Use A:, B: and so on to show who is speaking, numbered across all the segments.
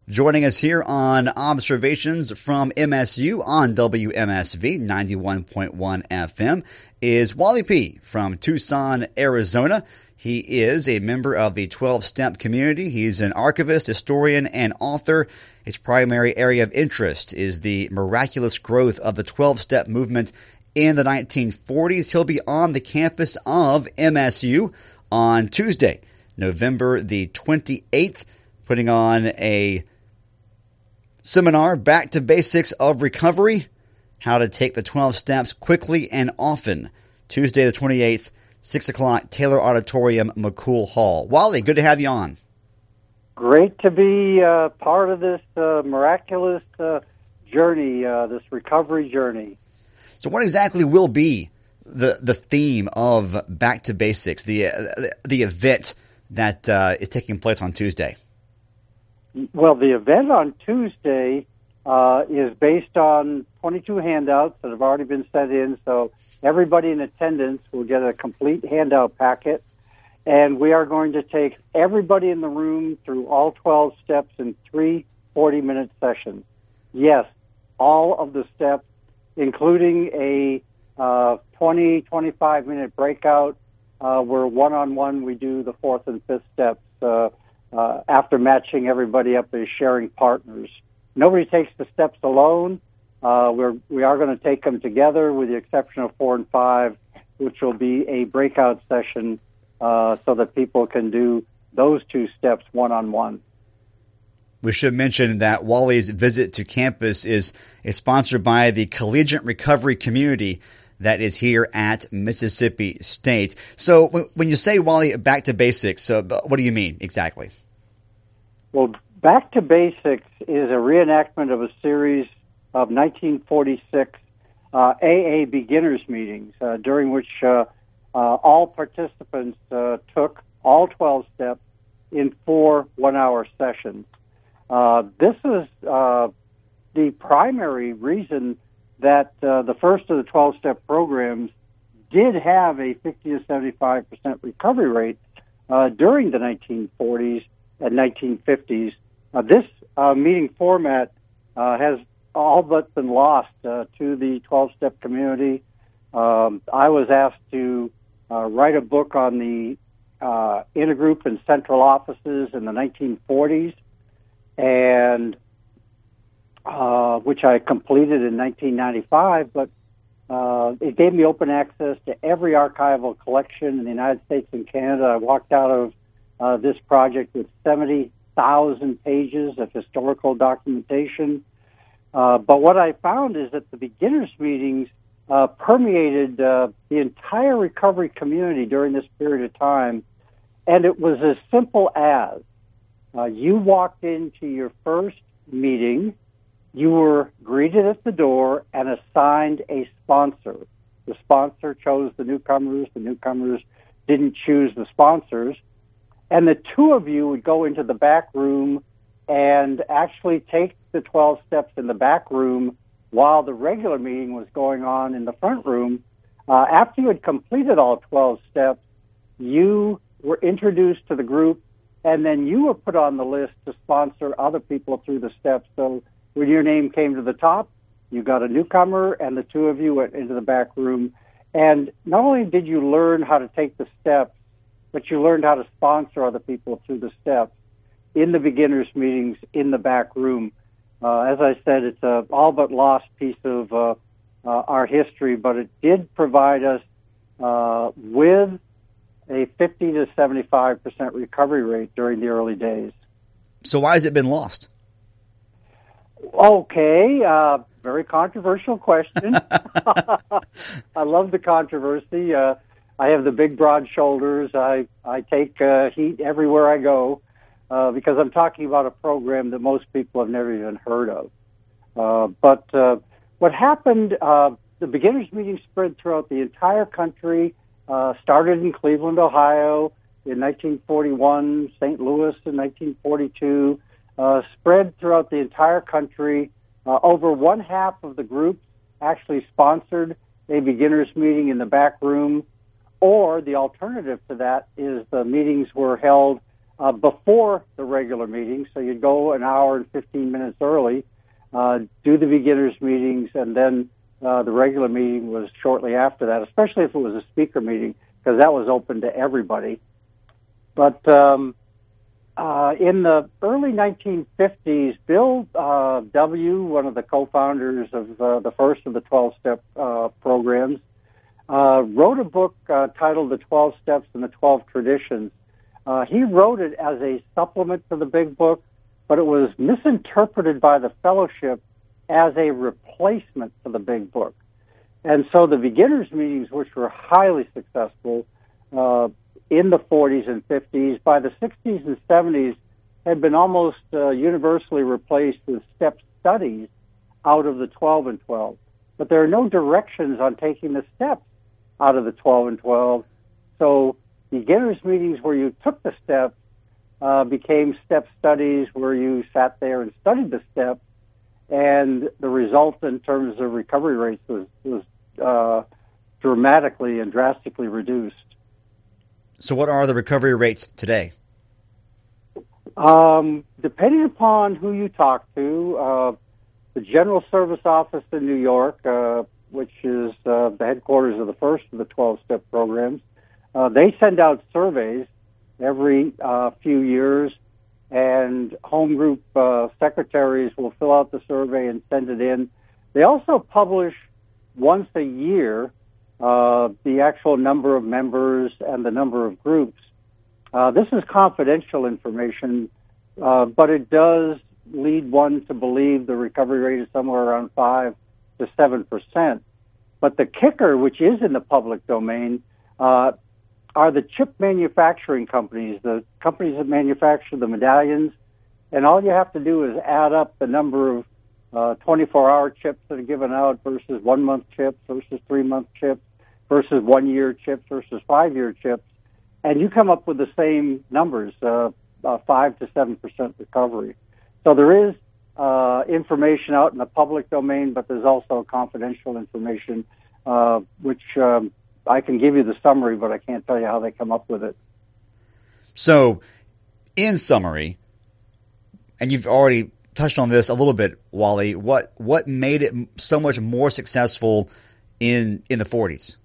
A: Joining us here on Observations from MSU on WMSV 91.1 FM is Wally P. from Tucson, Arizona. He is a member of the 12-Step community. He's an archivist, historian, and author. His primary area of interest is the miraculous growth of the 12-Step movement in the 1940s. He'll be on the campus of MSU on Tuesday, November the 28th, putting on a seminar, Back to Basics of Recovery, How to Take the 12 Steps Quickly and Often. Tuesday the 28th, 6 o'clock, Taylor Auditorium, McCool Hall. Wally, good to have you on.
B: Great to be part of this miraculous journey, this recovery journey.
A: So what exactly will be the theme of Back to Basics, the event that is taking place on Tuesday?
B: Well, the event on Tuesday is based on 22 handouts that have already been sent in, so everybody in attendance will get a complete handout packet, and we are going to take everybody in the room through all 12 steps in 3 40-minute sessions. Yes, all of the steps, including a 25-minute breakout where one-on-one we do the 4th and 5th steps after matching everybody up as sharing partners. Nobody takes the steps alone. We are going to take them together with the exception of 4 and 5, which will be a breakout session so that people can do those 2 steps one-on-one.
A: We should mention that Wally's visit to campus is sponsored by the Collegiate Recovery Community that is here at Mississippi State. So when you say, Wally, back to basics, what do you mean exactly?
B: Well, Back to Basics is a reenactment of a series of 1946 AA beginners meetings during which all participants took all 12 steps in 4 one-hour sessions. This is the primary reason that the first of the 12-step programs did have a 50 to 75% recovery rate during the 1940s and 1950s. This meeting format has all but been lost to the 12-step community. I was asked to write a book on the intergroup and central offices in the 1940s, and which I completed in 1995, but it gave me open access to every archival collection in the United States and Canada. I walked out of this project with 70,000 pages of historical documentation. But what I found is that the beginners meetings permeated the entire recovery community during this period of time, and it was as simple as you walked into your first meeting, you were greeted at the door and assigned a sponsor. The sponsor chose the newcomers didn't choose the sponsors, and the 2 of you would go into the back room and actually take the 12 steps in the back room while the regular meeting was going on in the front room. After you had completed all 12 steps, you were introduced to the group, and then you were put on the list to sponsor other people through the steps. So when your name came to the top, you got a newcomer, and the 2 of you went into the back room. And not only did you learn how to take the steps, but you learned how to sponsor other people through the steps in the beginners meetings in the back room. As I said, it's a all but lost piece of our history, but it did provide us with a 50 to 75% recovery rate during the early days.
A: So why has it been lost?
B: Okay, very controversial question. I love the controversy. I have the big, broad shoulders. I take heat everywhere I go because I'm talking about a program that most people have never even heard of. But what happened, the beginners meeting spread throughout the entire country, started in Cleveland, Ohio in 1941, St. Louis in 1942, spread throughout the entire country. Over one half of the groups actually sponsored a beginners meeting in the back room, or the alternative to that is the meetings were held before the regular meeting. So you'd go an hour and 15 minutes early, do the beginners meetings, and then the regular meeting was shortly after that, especially if it was a speaker meeting, because that was open to everybody. But in the early 1950s, Bill W., one of the co-founders of the first of the 12-step programs, wrote a book titled The 12 Steps and the 12 Traditions. He wrote it as a supplement to the Big Book, but it was misinterpreted by the fellowship as a replacement for the Big Book. And so the beginners meetings, which were highly successful in the 40s and 50s, by the 60s and 70s, had been almost universally replaced with step studies out of the 12 and 12. But there are no directions on taking the steps out of the 12 and 12. So beginners meetings where you took the steps became step studies where you sat there and studied the steps, and the result in terms of recovery rates was dramatically and drastically reduced.
A: So what are the recovery rates today?
B: Depending upon who you talk to, the General Service Office in New York, which is the headquarters of the first of the 12-step programs, they send out surveys every few years, and home group secretaries will fill out the survey and send it in. They also publish once a year the actual number of members and the number of groups. This is confidential information, but it does lead one to believe the recovery rate is somewhere around 5 to 7%. But the kicker, which is in the public domain, are the chip manufacturing companies, the companies that manufacture the medallions. And all you have to do is add up the number of 24-hour chips that are given out versus 1-month chips versus 3-month chips versus 1-year chips versus 5-year chips, and you come up with the same numbers, 5 to 7% recovery. So there is information out in the public domain, but there's also confidential information, which I can give you the summary, but I can't tell you how they come up with it.
A: So, in summary, and you've already touched on this a little bit, Wally, what made it so much more successful in the 40s?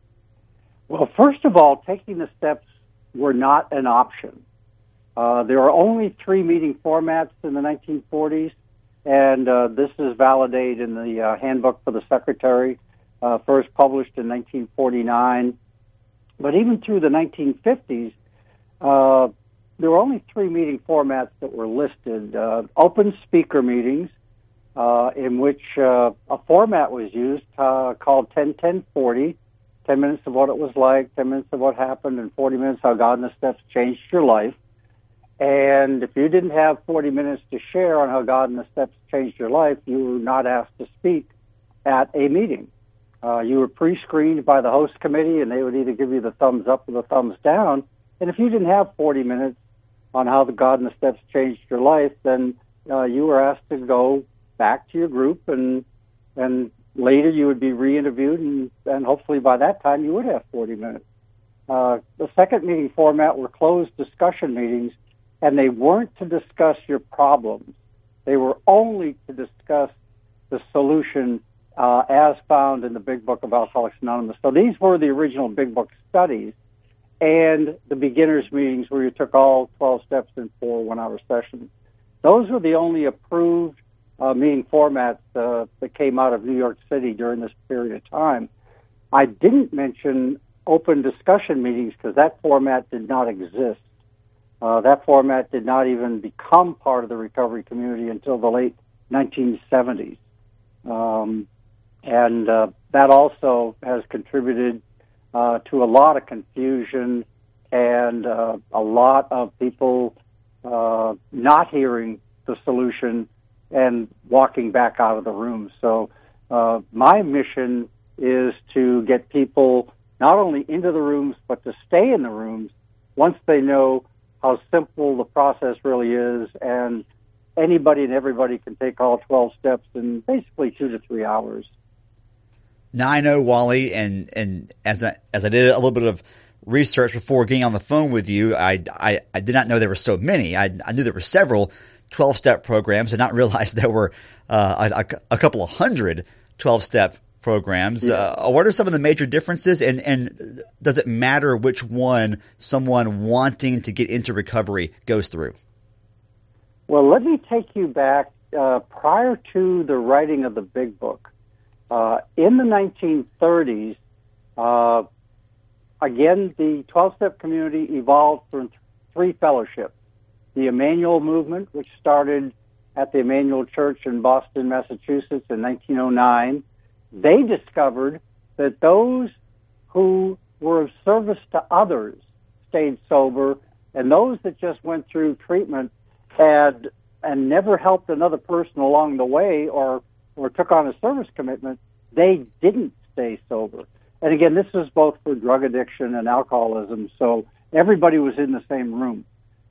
B: Well, first of all, taking the steps were not an option. There were only 3 meeting formats in the 1940s, and this is validated in the Handbook for the Secretary, first published in 1949. But even through the 1950s, there were only 3 meeting formats that were listed. Open speaker meetings, in which a format was used called 10-10-40, 10 minutes of what it was like, 10 minutes of what happened, and 40 minutes how God and the steps changed your life. And if you didn't have 40 minutes to share on how God and the steps changed your life, you were not asked to speak at a meeting. You were pre-screened by the host committee, and they would either give you the thumbs up or the thumbs down. And if you didn't have 40 minutes on how the God and the steps changed your life, then you were asked to go back to your group, and later you would be re-interviewed, and hopefully by that time you would have 40 minutes. The second meeting format were closed discussion meetings, and they weren't to discuss your problems. They were only to discuss the solution as found in the Big Book of Alcoholics Anonymous. So these were the original Big Book studies and the beginners meetings where you took all 12 steps in 4 one-hour sessions. Those were the only approved meeting formats that came out of New York City during this period of time. I didn't mention open discussion meetings because that format did not exist. That format did not even become part of the recovery community until the late 1970s. And that also has contributed to a lot of confusion and a lot of people not hearing the solution and walking back out of the room. So my mission is to get people not only into the rooms, but to stay in the rooms once they know how simple the process really is, and anybody and everybody can take all 12 steps in basically 2 to 3 hours.
A: Now I know, Wally, and as I did a little bit of research before getting on the phone with you, I did not know there were so many. I knew there were several 12-step programs. I did not realize there were a couple of hundred 12-step programs.
B: Yeah.
A: What are some of the major differences, and does it matter which one someone wanting to get into recovery goes through?
B: Well, let me take you back prior to the writing of the Big Book. In the 1930s, again, the 12-step community evolved from three fellowships. The Emmanuel Movement, which started at the Emmanuel Church in Boston, Massachusetts in 1909. They discovered that those who were of service to others stayed sober, and those that just went through treatment and never helped another person along the way or took on a service commitment, they didn't stay sober. And again, this was both for drug addiction and alcoholism, so everybody was in the same room.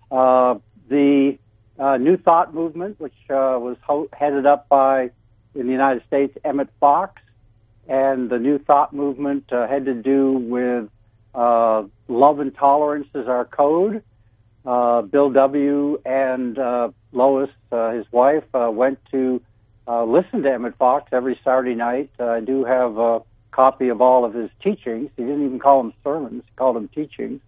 B: The New Thought movement, which was headed up by, in the United States, Emmett Fox, and the New Thought movement had to do with love and tolerance as our code. Bill W. and Lois, his wife, went to listen to Emmett Fox every Saturday night. I do have a copy of all of his teachings. He didn't even call them sermons, he called them teachings.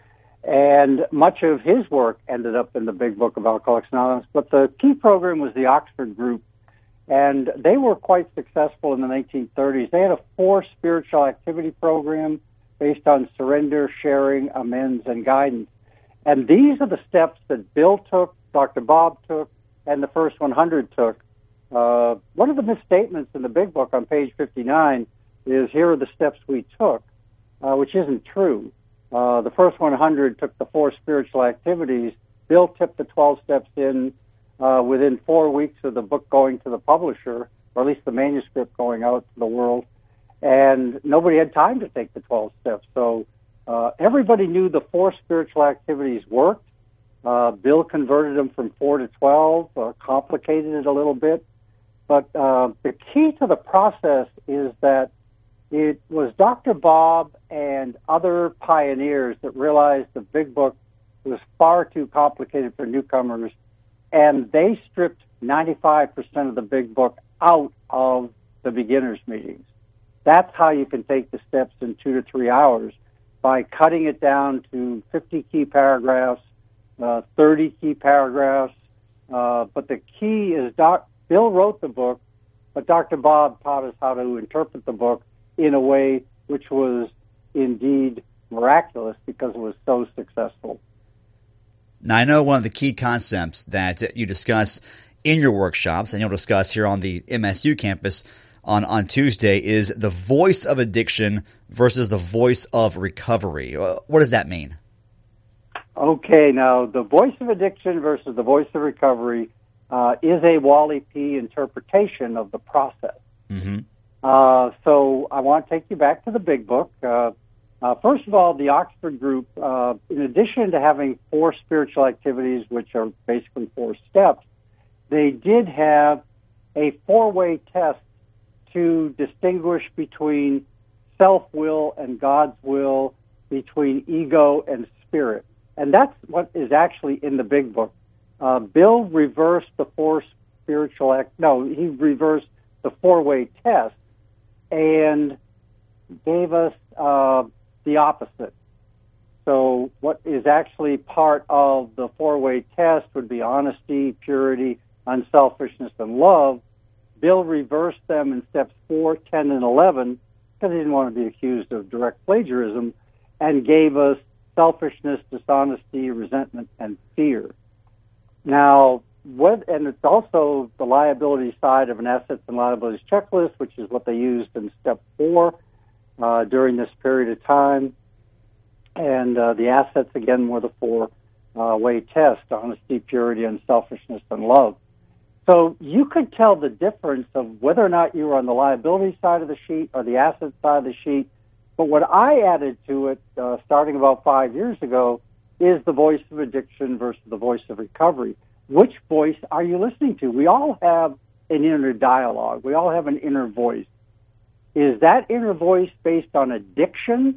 B: And much of his work ended up in the Big Book of Alcoholics Anonymous. But the key program was the Oxford Group, and they were quite successful in the 1930s. They had a 4 spiritual activity program based on surrender, sharing, amends, and guidance. And these are the steps that Bill took, Dr. Bob took, and the First 100 took. One of the misstatements in the Big Book on page 59 is, here are the steps we took, which isn't true. The First 100 took the 4 spiritual activities. Bill tipped the 12 steps in within 4 weeks of the book going to the publisher, or at least the manuscript going out to the world. And nobody had time to take the 12 steps. So everybody knew the 4 spiritual activities worked. Bill converted them from 4 to 12, complicated it a little bit. But the key to the process is that it was Dr. Bob and other pioneers that realized the Big Book was far too complicated for newcomers, and they stripped 95% of the Big Book out of the beginners' meetings. That's how you can take the steps in 2 to 3 hours, by cutting it down to 50 key paragraphs, 30 key paragraphs. But the key is Bill wrote the book, but Dr. Bob taught us how to interpret the book in a way which was indeed miraculous because it was so successful.
A: Now, I know one of the key concepts that you discuss in your workshops, and you'll discuss here on the MSU campus on Tuesday, is the voice of addiction versus the voice of recovery. What does that mean? Okay, now, the voice of addiction versus the voice of recovery is a Wally P. interpretation of the process. Mm-hmm. So I want to take you back to the Big Book. First of all, the Oxford Group, in addition to having 4 spiritual activities, which are basically 4 steps, they did have a 4-way test to distinguish between self-will and God's will, between ego and spirit. And that's what is actually in the Big Book. Bill reversed the 4 spiritual he reversed the 4-way test and gave us the opposite. So what is actually part of the 4-way test would be honesty, purity, unselfishness, and love. Bill reversed them in steps 4, 10, and 11 because he didn't want to be accused of direct plagiarism, and gave us selfishness, dishonesty, resentment, and fear. Now, and it's also the liability side of an assets and liabilities checklist, which is what they used in step 4 during this period of time. And the assets, again, were the 4-way test: honesty, purity, unselfishness, and love. So you could tell the difference of whether or not you were on the liability side of the sheet or the asset side of the sheet. But what I added to it, starting about 5 years ago, is the voice of addiction versus the voice of recovery. Which voice are you listening to? We all have an inner dialogue. We all have an inner voice. Is that inner voice based on addiction,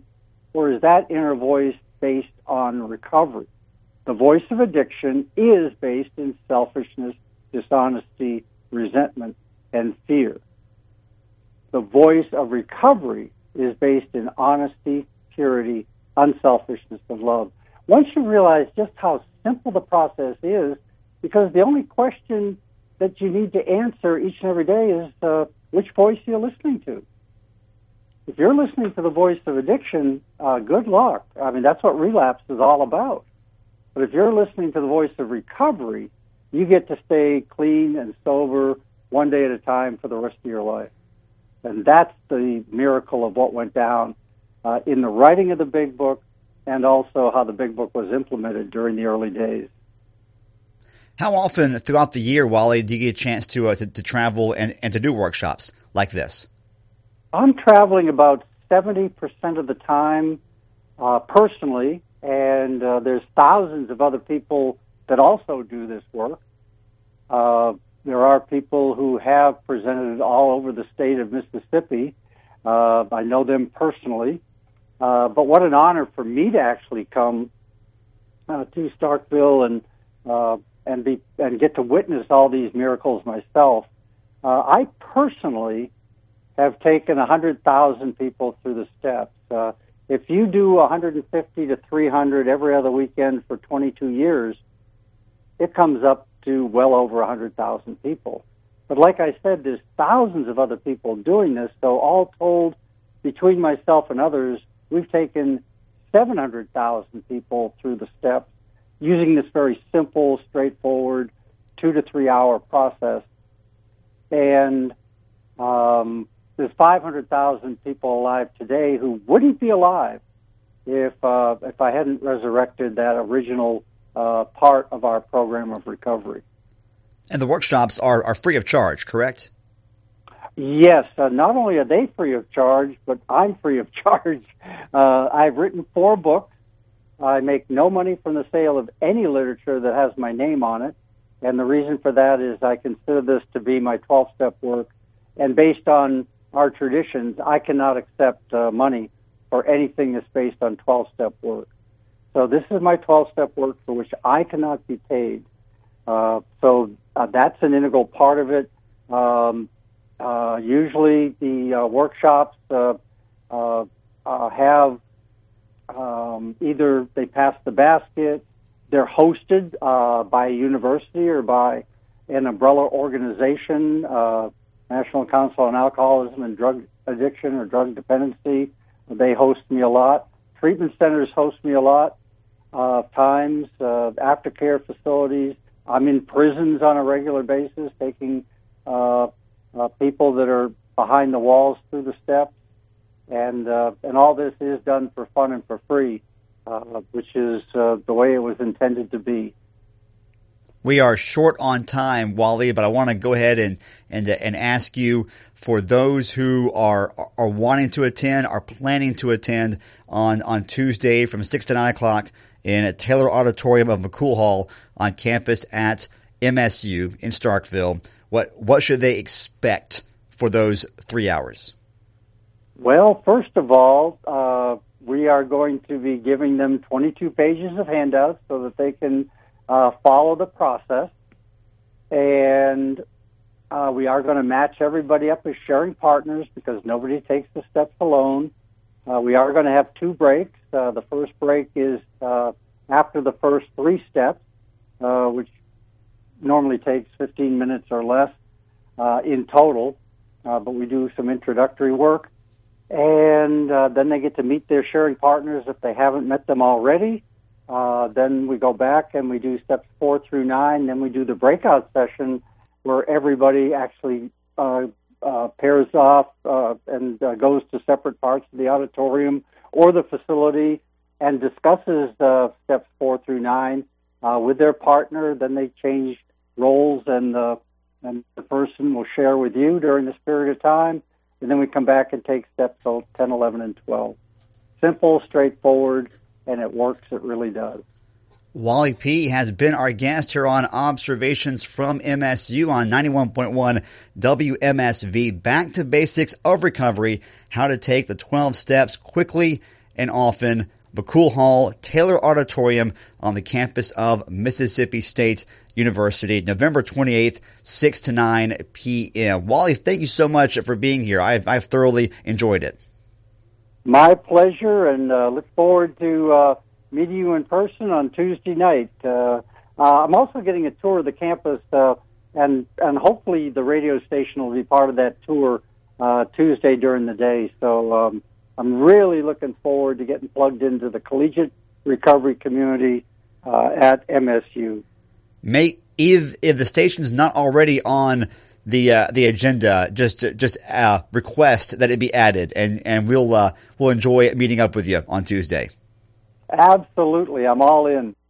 B: or is that inner voice based on recovery? The voice of addiction is based in selfishness, dishonesty, resentment, and fear. The voice of recovery is based in honesty, purity, unselfishness, and love. Once you realize just how simple the process is, because the only question that you need to answer each and every day is which voice you're listening to. If you're listening to the voice of addiction, good luck. I mean, that's what relapse is all about. But if you're listening to the voice of recovery, you get to stay clean and sober one day at a time for the rest of your life. And that's the miracle of what went down in the writing of the Big Book, and also how the Big Book was implemented during the early days.
A: How often throughout the year, Wally, do you get a chance to travel and to do workshops like this?
B: I'm traveling about 70% of the time personally, and there's thousands of other people that also do this work. There are people who have presented all over the state of Mississippi. I know them personally. But what an honor for me to actually come to Starkville and get to witness all these miracles myself. I personally have taken 100,000 people through the steps. If you do 150 to 300 every other weekend for 22 years, it comes up to well over 100,000 people. But like I said, there's thousands of other people doing this, so all told, between myself and others, we've taken 700,000 people through the steps using this very simple, straightforward 2 to 3 hour process. And there's 500,000 people alive today who wouldn't be alive if I hadn't resurrected that original part of our program of recovery.
A: And the workshops are free of charge, correct?
B: Yes. Not only are they free of charge, but I'm free of charge. I've written 4 books. I make no money from the sale of any literature that has my name on it. And the reason for that is I consider this to be my 12-step work. And based on our traditions, I cannot accept money for anything that's based on 12-step work. So this is my 12-step work for which I cannot be paid. So that's an integral part of it. Usually the workshops have either they pass the basket, they're hosted by a university or by an umbrella organization, National Council on Alcoholism and Drug Addiction or Drug Dependency. They host me a lot. Treatment centers host me a lot of times, aftercare facilities. I'm in prisons on a regular basis, taking people that are behind the walls through the steps. And all this is done for fun and for free, which is the way it was intended to be.
A: We are short on time, Wally, but I want to go ahead and ask you, for those who are wanting to attend, are planning to attend on Tuesday from 6 to 9 o'clock in a Taylor Auditorium of McCool Hall on campus at MSU in Starkville, what should they expect for those 3 hours?
B: Well, first of all, we are going to be giving them 22 pages of handouts so that they can follow the process. And we are going to match everybody up as sharing partners because nobody takes the steps alone. We are going to have 2 breaks. The first break is after the first 3 steps, which normally takes 15 minutes or less in total, but we do some introductory work. And then they get to meet their sharing partners if they haven't met them already. Then we go back and we do steps 4 through 9. Then we do the breakout session where everybody actually pairs off and goes to separate parts of the auditorium or the facility and discusses steps 4 through 9 with their partner. Then they change roles, and the person will share with you during this period of time. And then we come back and take steps 10, 11, and 12. Simple, straightforward, and it works. It really does.
A: Wally P. has been our guest here on Observations from MSU on 91.1 WMSV. Back to basics of recovery, how to take the 12 steps quickly and often, McCool Hall, Taylor Auditorium on the campus of Mississippi State University, November 28th, 6 to 9 p.m. Wally, thank you so much for being here. I've thoroughly enjoyed it.
B: My pleasure, and look forward to meeting you in person on Tuesday night. I'm also getting a tour of the campus, and hopefully the radio station will be part of that tour Tuesday during the day. So I'm really looking forward to getting plugged into the collegiate recovery community at MSU.
A: Mate, if the station's not already on the agenda, just request that it be added, and we'll enjoy meeting up with you on Tuesday.
B: Absolutely, I'm all in.